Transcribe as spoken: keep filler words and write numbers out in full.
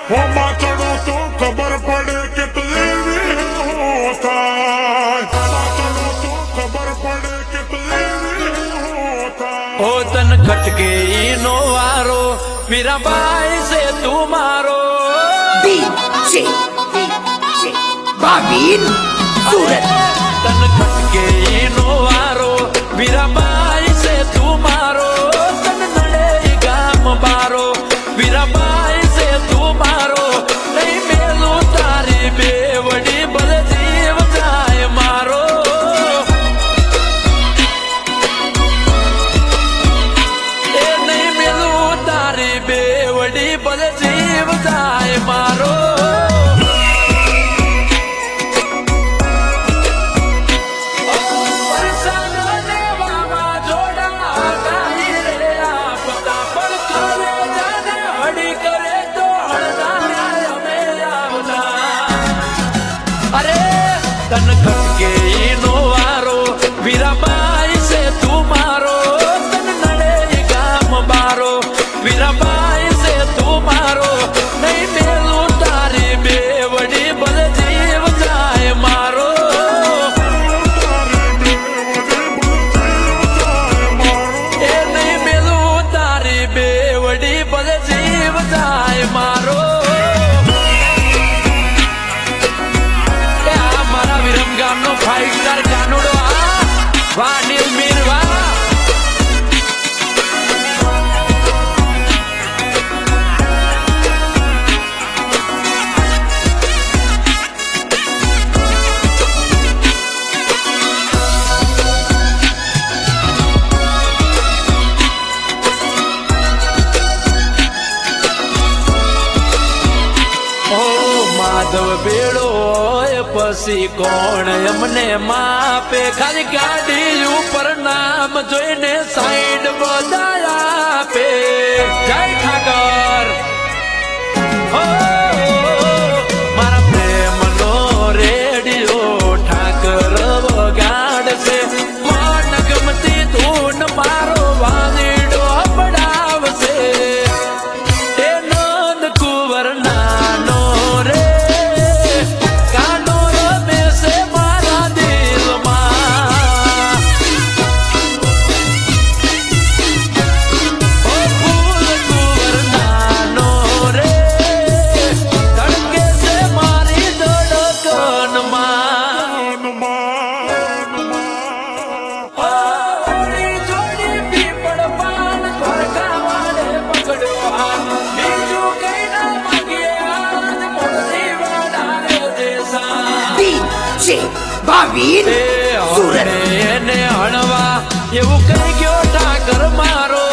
હોમાં ચડો તો ખબર પડે કેટલી હોતા ચડો તો ખબર પડે કેટલી હોતા ઓ તન ખટકે નો વારો મીરાબાઈ से तू मारो ડીજે ડીજે ભાવિન સુરત તન ખટકે નો વારો મીરાબાઈ से तू मारो તન નડે ગામ બારો મીરાબાઈ से तू मारो નહીં મેલું તારી બેવડી ભલે જીવ જાય મારો એ નહીં મેલું તારી બેવડી ભલે જીવ જાય મારો तन खटके नो वारो वीराबाई से तू मारो तन नड़े गाम बारो वीराबाई से तू मारो नहीं मेलू तारी बेवड़ी भल जीव जाए मारो ए नहीं मेलू तारी बेवड़ी भल जीव जाए मारो गानो फाइव स्टार गानोडो आ वाणी मीरवा ओ माधव बेड़ो पसी कोण अमने मापे खाली गाड़ी ऊपर नाम जोईने साइड बजाया पे जय ठाकर ओ मारा प्रेम नो रेडियो ठाकर वगाड़ से मन गमती धून मारो वालीडो पड़ाव से ए नंद कुंवर नानो रे ભાવિન સુરત ને હણવા એવું કઈ ગયો ઠાકર મારો